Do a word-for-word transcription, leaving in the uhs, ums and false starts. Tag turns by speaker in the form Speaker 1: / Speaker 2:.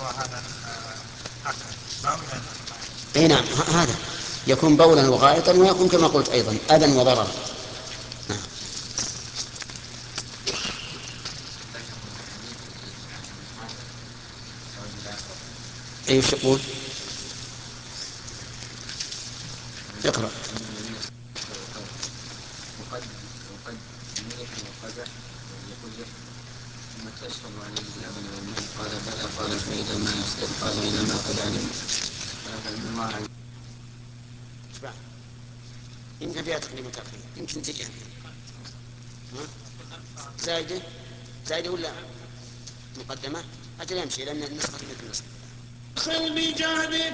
Speaker 1: اي نعم، هذا يكون بولا وغائطا، ويكون كما قلت ايضا اذى وضررا. نعم. ايش يقول؟ اقرأ. وقد وقد ميح وقزح وقزح ثم تشرب عليه اللبن والماء. قال بلى. قال فإذا ما يصدق. قال إنما قد علم. قال الله عز وجل. يمكن فيها تقديم وتأخير، يمكن تجي زايدة زايدة ولا مقدمة؟ أجل يمشي لأن النسخة مثل النسخة.